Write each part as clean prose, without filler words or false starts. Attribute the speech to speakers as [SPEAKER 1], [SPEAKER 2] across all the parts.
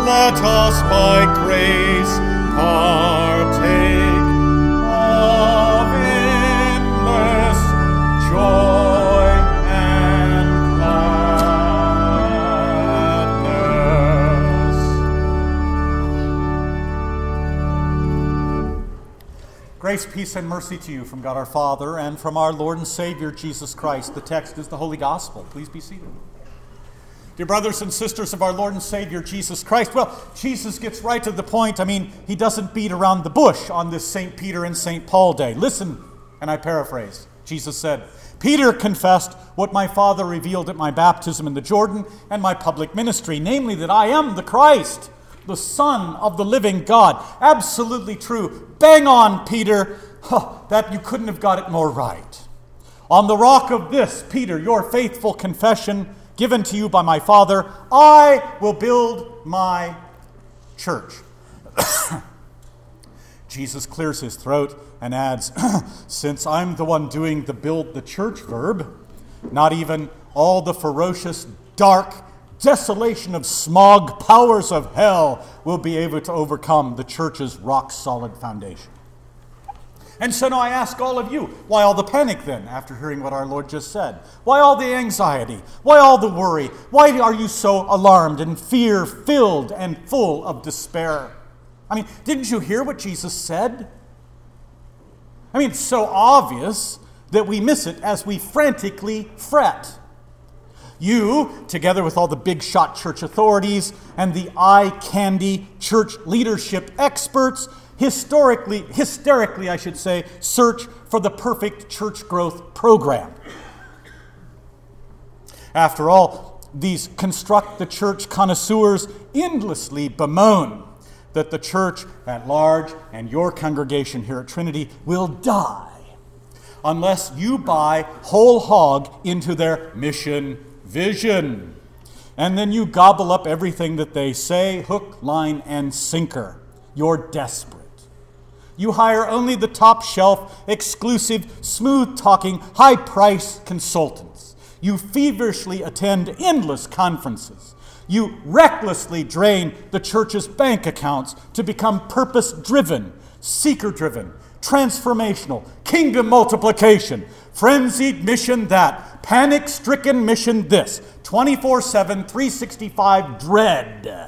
[SPEAKER 1] let us by grace partake of endless joy and gladness. Grace, peace, and mercy to you from God our Father and from our Lord and Savior Jesus Christ. The text is the Holy Gospel. Please be seated. Dear brothers and sisters of our Lord and Savior Jesus Christ, well, Jesus gets right to the point. He doesn't beat around the bush on this St. Peter and St. Paul day. Listen, and I paraphrase. Jesus said, Peter confessed what my Father revealed at my baptism in the Jordan and my public ministry, namely that I am the Christ, the Son of the living God. Absolutely true. Bang on, Peter. That you couldn't have got it more right. On the rock of this, Peter, your faithful confession, given to you by my Father, I will build my church. Jesus clears his throat and adds, since I'm the one doing the build the church verb, not even all the ferocious, dark desolation of smog powers of hell will be able to overcome the church's rock-solid foundation. And so now I ask all of you, why all the panic then, after hearing what our Lord just said? Why all the anxiety? Why all the worry? Why are you so alarmed and fear-filled and full of despair? Didn't you hear what Jesus said? It's so obvious that we miss it as we frantically fret. You, together with all the big-shot church authorities and the eye-candy church leadership experts, hysterically, I should say, search for the perfect church growth program. After all, these construct the church connoisseurs endlessly bemoan that the church at large and your congregation here at Trinity will die unless you buy whole hog into their mission vision. And then you gobble up everything that they say, hook, line, and sinker. You're desperate. You hire only the top-shelf, exclusive, smooth-talking, high-priced consultants. You feverishly attend endless conferences. You recklessly drain the church's bank accounts to become purpose-driven, seeker-driven, transformational, kingdom multiplication, frenzied mission that, panic-stricken mission this, 24/7, 365 dread.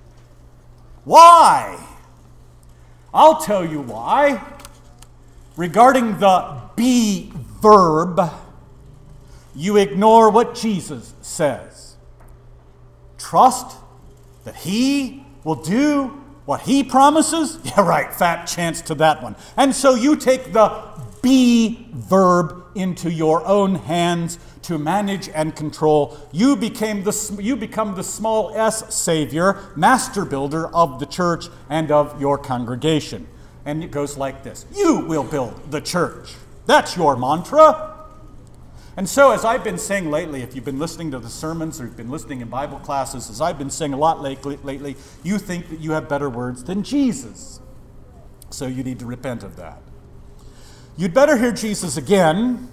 [SPEAKER 1] Why? I'll tell you why. Regarding the be verb, you ignore what Jesus says. Trust that he will do what he promises? Yeah, right, fat chance to that one. And so you take the be verb into your own hands to manage and control. You become the small s savior, master builder of the church and of your congregation. And it goes like this. You will build the church. That's your mantra. And so, as I've been saying lately, if you've been listening to the sermons or you've been listening in Bible classes, as I've been saying a lot lately, you think that you have better words than Jesus. So you need to repent of that. You'd better hear Jesus again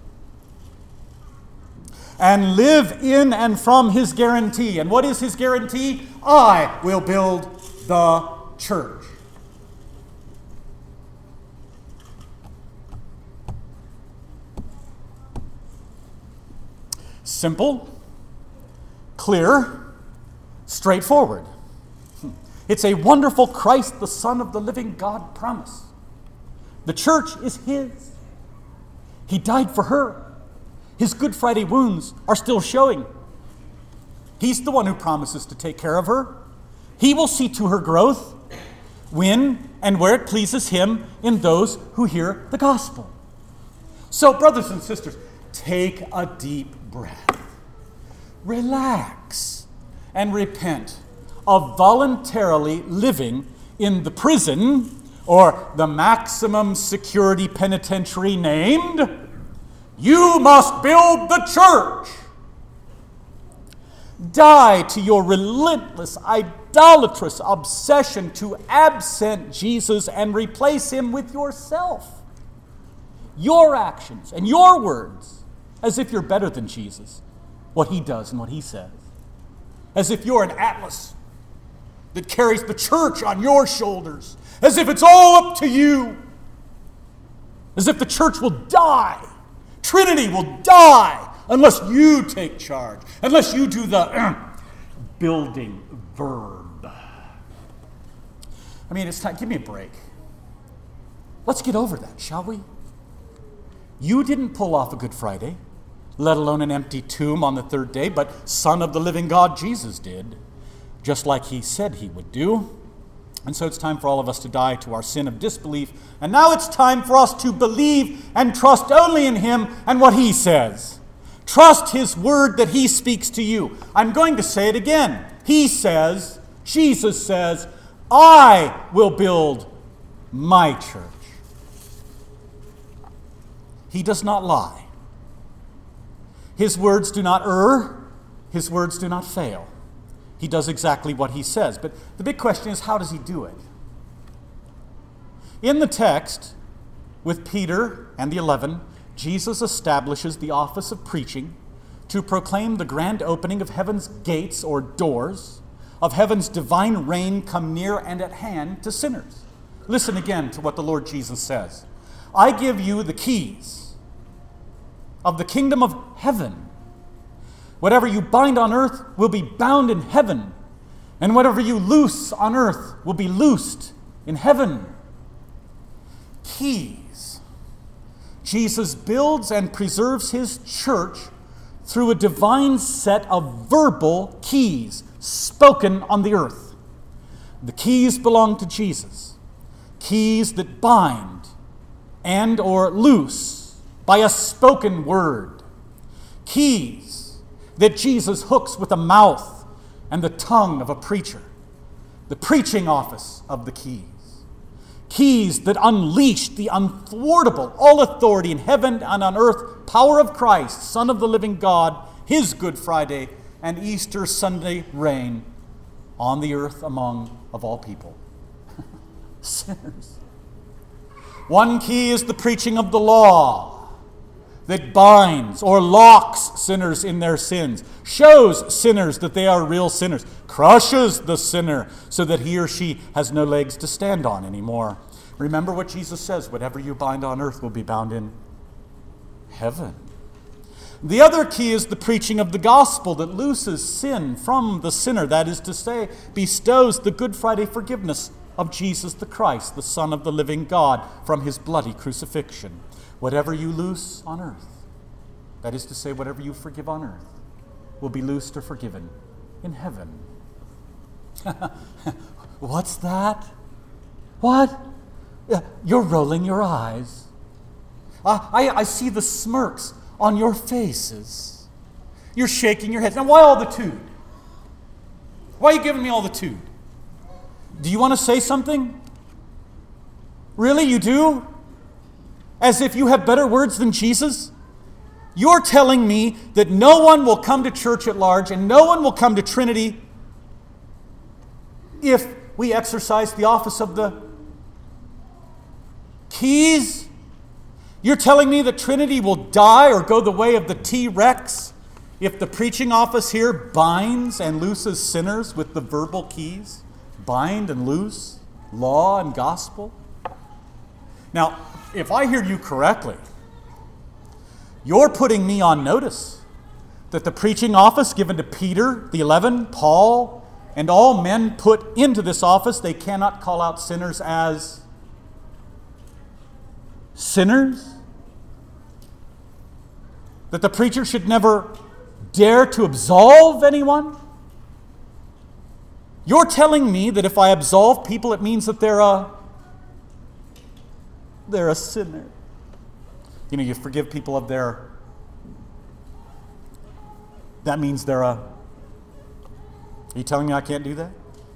[SPEAKER 1] and live in and from his guarantee. And what is his guarantee? I will build the church. Simple, clear, straightforward. It's a wonderful Christ, the Son of the living God promise. The church is his. He died for her. His Good Friday wounds are still showing. He's the one who promises to take care of her. He will see to her growth when and where it pleases him in those who hear the gospel. So, brothers and sisters, take a deep breath. Relax and repent of voluntarily living in the prison or the maximum security penitentiary named, you must build the church. Die to your relentless, idolatrous obsession to absent Jesus and replace him with yourself, your actions and your words, as if you're better than Jesus, what he does and what he says. As if you're an atlas that carries the church on your shoulders, as if it's all up to you, as if the church will die, Trinity will die, unless you take charge, unless you do the building verb. I mean, it's time. Give me a break. Let's get over that, shall we? You didn't pull off a Good Friday, let alone an empty tomb on the third day, but Son of the living God, Jesus, did, just like he said he would do. And so it's time for all of us to die to our sin of disbelief. And now it's time for us to believe and trust only in him and what he says. Trust his word that he speaks to you. I'm going to say it again. He says, Jesus says, I will build my church. He does not lie. His words do not err. His words do not fail. He does exactly what he says. But the big question is, how does he do it? In the text, with Peter and the 11, Jesus establishes the office of preaching to proclaim the grand opening of heaven's gates or doors, of heaven's divine reign come near and at hand to sinners. Listen again to what the Lord Jesus says. I give you the keys of the kingdom of heaven. Whatever you bind on earth will be bound in heaven, and whatever you loose on earth will be loosed in heaven. Keys. Jesus builds and preserves his church through a divine set of verbal keys spoken on the earth. The keys belong to Jesus. Keys that bind and or loose by a spoken word. Keys that Jesus hooks with the mouth and the tongue of a preacher. The preaching office of the keys. Keys that unleash the unthwartable, all authority in heaven and on earth, power of Christ, Son of the living God, his Good Friday and Easter Sunday reign on the earth among, of all people, sinners. One key is the preaching of the law that binds or locks sinners in their sins, shows sinners that they are real sinners, crushes the sinner so that he or she has no legs to stand on anymore. Remember what Jesus says, whatever you bind on earth will be bound in heaven. The other key is the preaching of the gospel that looses sin from the sinner, that is to say, bestows the Good Friday forgiveness of Jesus the Christ, the Son of the living God, from his bloody crucifixion. Whatever you loose on earth, that is to say, whatever you forgive on earth, will be loosed or forgiven in heaven. What's that? What? You're rolling your eyes. I see the smirks on your faces. You're shaking your heads. Now, why all the tood? Why are you giving me all the tood? Do you want to say something? Really, you do? As if you have better words than Jesus? You're telling me that no one will come to church at large and no one will come to Trinity if we exercise the office of the keys? You're telling me that Trinity will die or go the way of the T-Rex if the preaching office here binds and looses sinners with the verbal keys? Bind and loose, law and gospel? Now, if I hear you correctly, you're putting me on notice that the preaching office given to Peter, the 11, Paul, and all men put into this office, they cannot call out sinners as sinners? That the preacher should never dare to absolve anyone? You're telling me that if I absolve people, it means that they're a sinner. You know, you forgive people of their... That means they're a... Are you telling me I can't do that?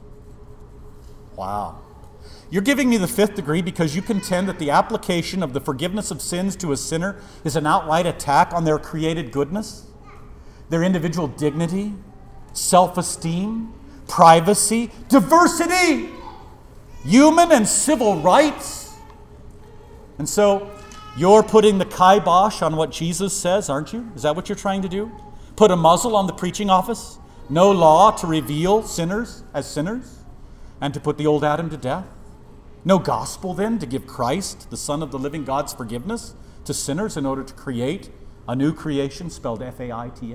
[SPEAKER 1] Wow. You're giving me the fifth degree because you contend that the application of the forgiveness of sins to a sinner is an outright attack on their created goodness, their individual dignity, self-esteem, privacy, diversity, human and civil rights. And so you're putting the kibosh on what Jesus says, aren't you? Is that what you're trying to do? Put a muzzle on the preaching office? No law to reveal sinners as sinners? and to put the old Adam to death? No gospel then to give Christ, the Son of the living God's forgiveness to sinners in order to create a new creation spelled F-A-I-T-H?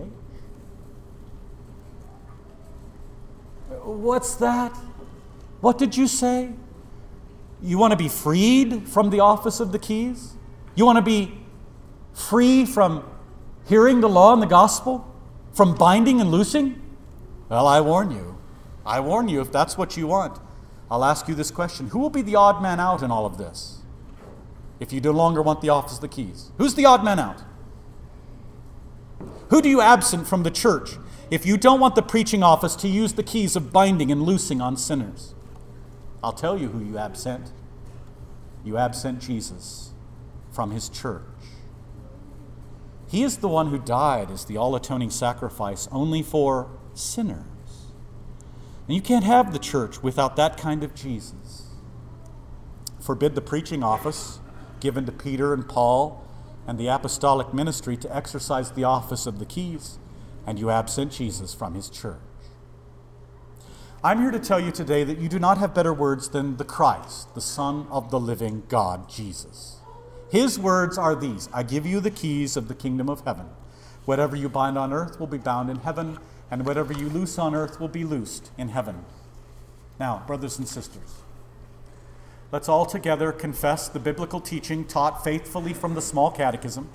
[SPEAKER 1] What's that? What did you say? You want to be freed from the office of the keys? You want to be free from hearing the law and the gospel? From binding and loosing? Well, I warn you. I warn you, if that's what you want, I'll ask you this question. Who will be the odd man out in all of this? If you no longer want the office of the keys. Who's the odd man out? Who do you absent from the church if you don't want the preaching office to use the keys of binding and loosing on sinners? I'll tell you who you absent. You absent Jesus from his church. He is the one who died as the all-atoning sacrifice only for sinners. And you can't have the church without that kind of Jesus. Forbid the preaching office given to Peter and Paul and the apostolic ministry to exercise the office of the keys, and you absent Jesus from his church. I'm here to tell you today that you do not have better words than the Christ, the Son of the living God, Jesus. His words are these: I give you the keys of the kingdom of heaven. Whatever you bind on earth will be bound in heaven, and whatever you loose on earth will be loosed in heaven. Now, brothers and sisters, let's all together confess the biblical teaching taught faithfully from the Small Catechism.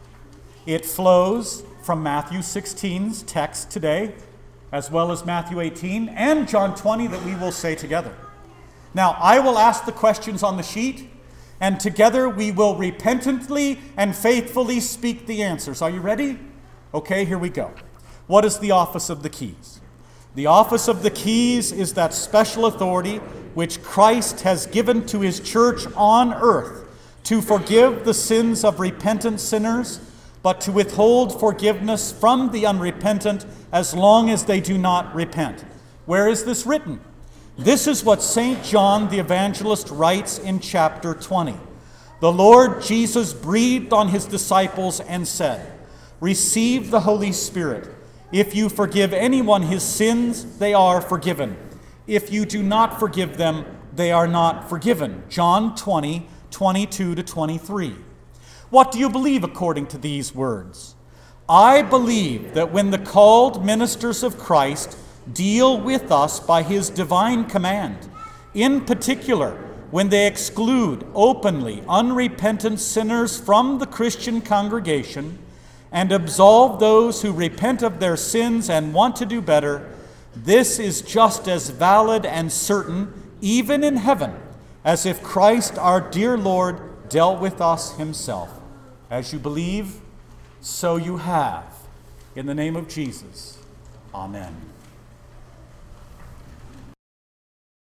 [SPEAKER 1] It flows from Matthew 16's text today, as well as Matthew 18 and John 20 that we will say together. Now, I will ask the questions on the sheet, and together we will repentantly and faithfully speak the answers. Are you ready? Okay, here we go. What is the office of the keys? The office of the keys is that special authority which Christ has given to his church on earth to forgive the sins of repentant sinners, but to withhold forgiveness from the unrepentant as long as they do not repent. Where is this written? This is what St. John the Evangelist writes in chapter 20. The Lord Jesus breathed on his disciples and said, "Receive the Holy Spirit. If you forgive anyone his sins, they are forgiven. If you do not forgive them, they are not forgiven." John 20, 22 to 23. What do you believe according to these words? I believe that when the called ministers of Christ deal with us by his divine command, in particular, when they exclude openly unrepentant sinners from the Christian congregation and absolve those who repent of their sins and want to do better, this is just as valid and certain, even in heaven, as if Christ our dear Lord dealt with us himself. As you believe, so you have. In the name of Jesus, amen.